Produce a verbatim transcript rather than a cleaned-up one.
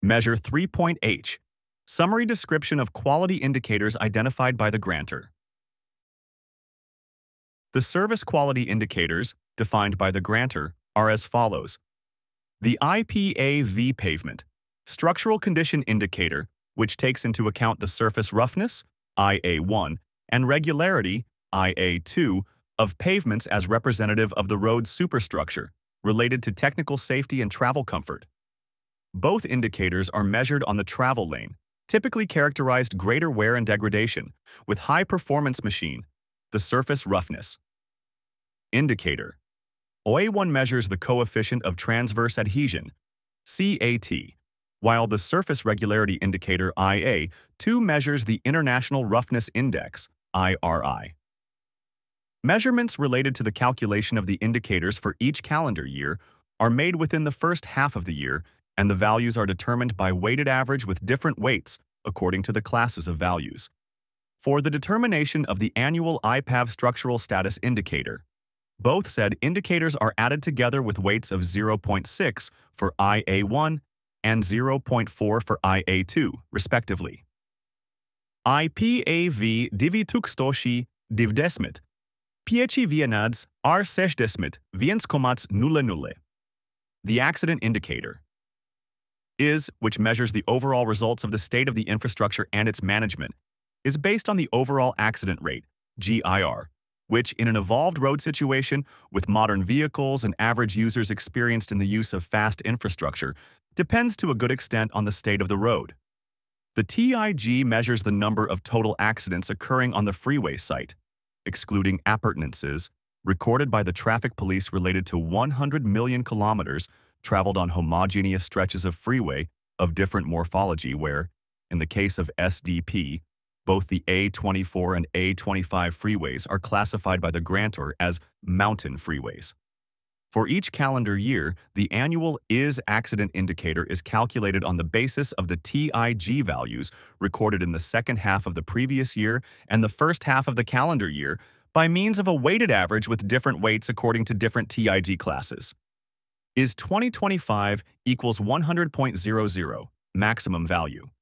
Measure three point H. Summary description of quality indicators identified by the grantor. The service quality indicators, defined by the grantor, are as follows. The I P A V pavement, structural condition indicator, which takes into account the surface roughness, I A one, and regularity, I A two, of pavements as representative of the road's superstructure, related to technical safety and travel comfort. Both indicators are measured on the travel lane, typically characterized greater wear and degradation, with high-performance machine, the surface roughness. Indicator. O A one measures the coefficient of transverse adhesion, C A T, while the surface regularity indicator I A two measures the International Roughness Index, I R I. Measurements related to the calculation of the indicators for each calendar year are made within the first half of the year, and the values are determined by weighted average with different weights according to the classes of values. For the determination of the annual I P A V structural status indicator, both said indicators are added together with weights of zero point six for I A one and zero point four for I A two, respectively. I P A V dziewięćdziesiąt dziewięć, pięć vienads R sześćdziesiąt więc komats nulle nulle. The accident indicator is, which measures the overall results of the state of the infrastructure and its management, is based on the overall accident rate, G I R, which, in an evolved road situation with modern vehicles and average users experienced in the use of fast infrastructure, depends to a good extent on the state of the road. The T I G measures the number of total accidents occurring on the freeway site, excluding appurtenances, recorded by the traffic police related to one hundred million kilometers traveled on homogeneous stretches of freeway of different morphology where, in the case of S D P, both the A twenty-four and A twenty-five freeways are classified by the grantor as mountain freeways. For each calendar year, the annual I S accident indicator is calculated on the basis of the T I G values recorded in the second half of the previous year and the first half of the calendar year by means of a weighted average with different weights according to different T I G classes. I S twenty twenty-five equals one hundred point zero zero, maximum value.